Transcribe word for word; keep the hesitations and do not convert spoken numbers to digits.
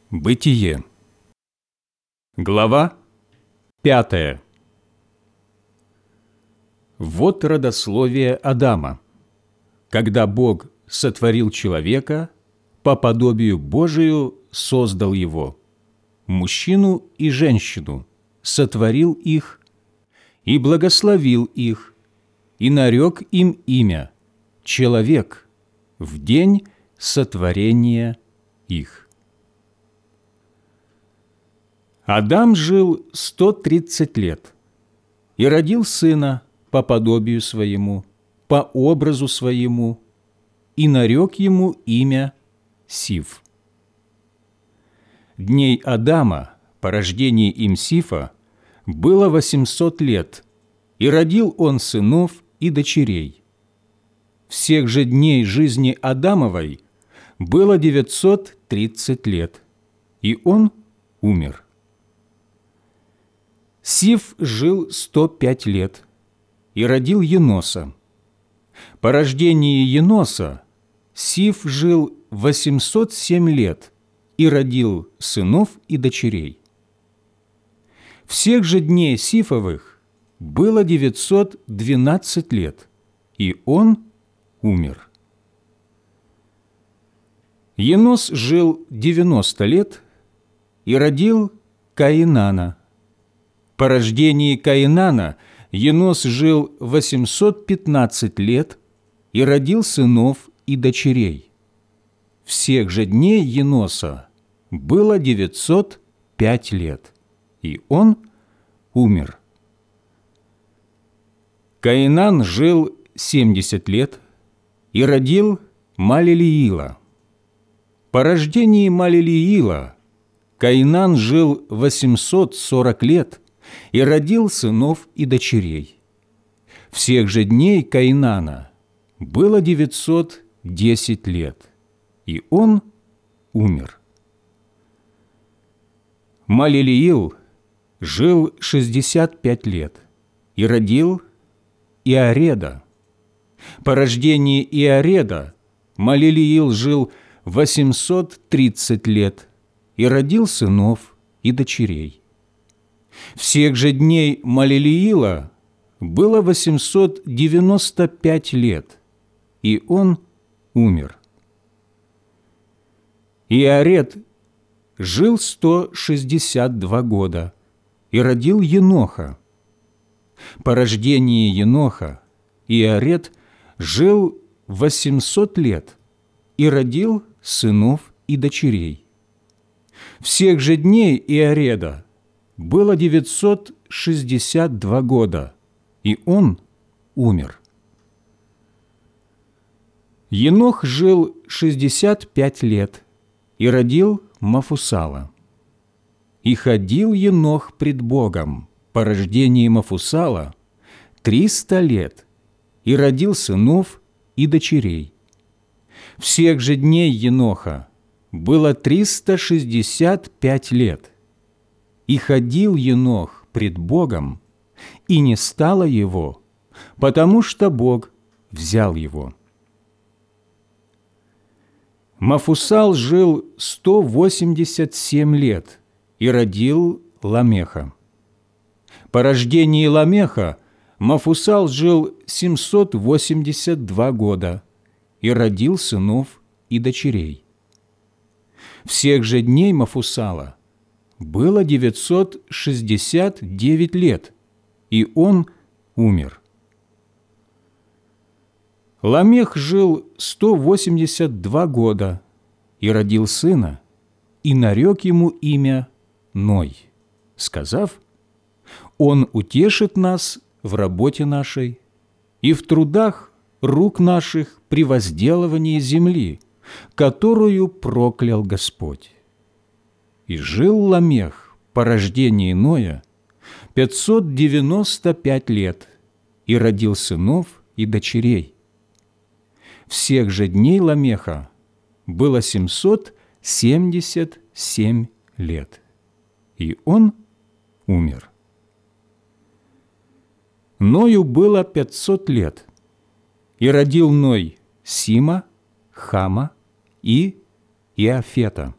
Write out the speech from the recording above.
Бытие. Глава пятая. Вот родословие Адама. Когда Бог сотворил человека, по подобию Божию создал его, мужчину и женщину, сотворил их и благословил их, и нарек им имя «Человек» в день сотворения их. Адам жил сто тридцать лет и родил сына по подобию своему, по образу своему, и нарек ему имя Сиф. Дней Адама, по рождении им Сифа, было восемьсот лет, и родил он сынов и дочерей. Всех же дней жизни Адамовой было девятьсот тридцать лет, и он умер. Сиф жил сто пять лет и родил Еноса. По рождении Еноса Сиф жил восемьсот семь лет и родил сынов и дочерей. Всех же дней Сифовых было девятьсот двенадцать лет, и он умер. Енос жил девяносто лет и родил Каинана. По рождении Каинана Енос жил восемьсот пятнадцать лет и родил сынов и дочерей. Всех же дней Еноса было девятьсот пять лет, и он умер. Каинан жил семьдесят лет и родил Малелиила. По рождении Малелиила Каинан жил восемьсот сорок лет и родил сынов и дочерей. Всех же дней Каинана было девятьсот десять лет, и он умер. Малелиил жил шестьдесят пять лет и родил Иареда. По рождении Иареда Малелиил жил восемьсот тридцать лет и родил сынов и дочерей. Всех же дней Малелиила было восемьсот девяносто пять лет, и он умер. Иаред жил сто шестьдесят два года и родил Еноха. По рождении Еноха Иаред жил восемьсот лет и родил сынов и дочерей. Всех же дней Иареда было девятьсот шестьдесят два года, и он умер. Енох жил шестьдесят пять лет и родил Мафусала. И ходил Енох пред Богом по рождении Мафусала триста лет и родил сынов и дочерей. Всех же дней Еноха было триста шестьдесят пять лет. И ходил Енох пред Богом, и не стало его, потому что Бог взял его. Мафусал жил сто восемьдесят семь лет и родил Ламеха. По рождении Ламеха Мафусал жил семьсот восемьдесят два года и родил сынов и дочерей. Всех же дней Мафусала было девятьсот шестьдесят девять лет, и он умер. Ламех жил сто восемьдесят два года и родил сына, и нарек ему имя Ной, сказав: «Он утешит нас в работе нашей и в трудах рук наших при возделывании земли, которую проклял Господь». И жил Ламех по рождении Ноя пятьсот девяносто пять лет и родил сынов и дочерей. Всех же дней Ламеха было семьсот семьдесят семь лет, и он умер. Ною было пятьсот лет, и родил Ной Сима, Хама и Иафета.